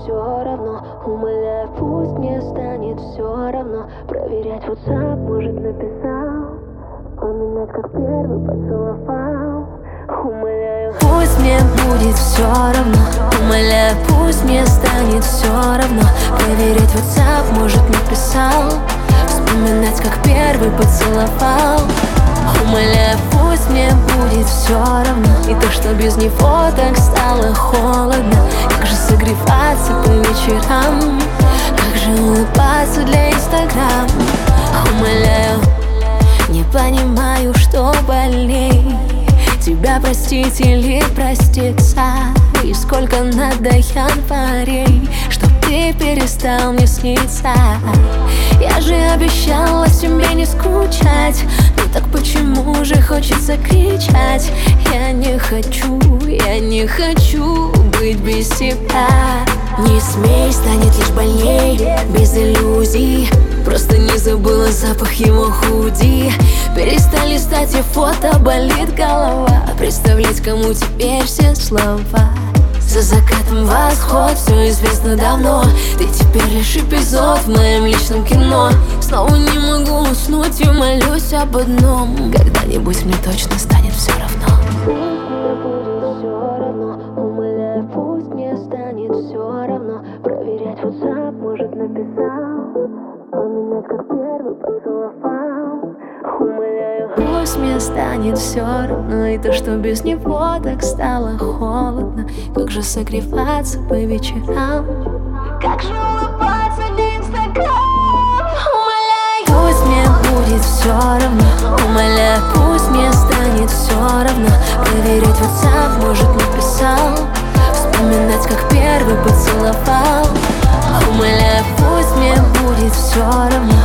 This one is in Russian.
все равно. Умоляю, пусть мне станет все равно. Проверять WhatsApp, может, написал, вспоминать, как первый поцеловал. Умоляю, пусть мне будет все равно. Умоляю, пусть мне станет все равно. Проверять WhatsApp, может, написал, вспоминать, как первый поцеловал. Умоляю, пусть мне будет все равно. И то, что без него так стало холодно. Как же согреваться по вечерам, как же улыбаться для Инстаграм. Умоляю, не понимаю, что больней, тебя простить или проститься. И сколько надо январей, чтоб ты перестал мне сниться. Я же обещала тебе не скучать, ну так почему же хочется кричать? Я не хочу быть без тебя. Не смей, станет лишь больней, без иллюзий. Просто не забыла запах его худи. Перестань листать и фото, болит голова. Представлять, кому теперь все слова. За закатом восход, все известно давно. Ты теперь лишь эпизод в моем личном кино. Снова не могу уснуть и молюсь об одном: когда-нибудь мне точно станет все равно. Умоляю, пусть мне станет все равно. Проверять WhatsApp, может, написал, вспоминать, как первый поцеловал. Умоляю, пусть мне станет все равно. И то, что без него так стало холодно. Как же согреваться по вечерам, как же улыбаться для Инстаграм. Умоляю, пусть мне будет все равно. Умоляю, пусть мне станет все равно. Проверять WhatsApp, может, написал, вспоминать, как первый поцеловал. Умоляю, пусть мне будет все равно.